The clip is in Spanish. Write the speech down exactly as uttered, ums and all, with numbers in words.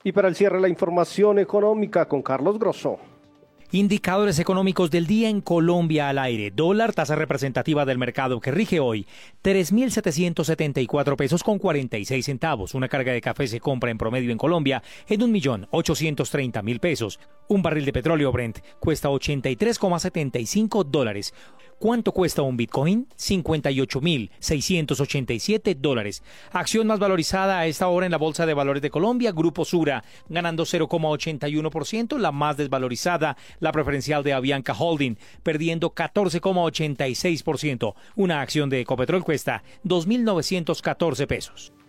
Y para el cierre, la información económica con Carlos Grosso. Indicadores económicos del día en Colombia al aire. Dólar, tasa representativa del mercado que rige hoy, tres mil setecientos setenta y cuatro pesos con cuarenta y seis centavos. Una carga de café se compra en promedio en Colombia en un millón ochocientos treinta mil pesos. Un barril de petróleo Brent cuesta ochenta y tres coma setenta y cinco dólares. ¿Cuánto cuesta un Bitcoin? cincuenta y ocho mil seiscientos ochenta y siete dólares. Acción más valorizada a esta hora en la Bolsa de Valores de Colombia, Grupo Sura, ganando cero coma ochenta y uno por ciento. La más desvalorizada, la preferencial de Avianca Holding, perdiendo catorce coma ochenta y seis por ciento. Una acción de Ecopetrol cuesta dos mil novecientos catorce pesos.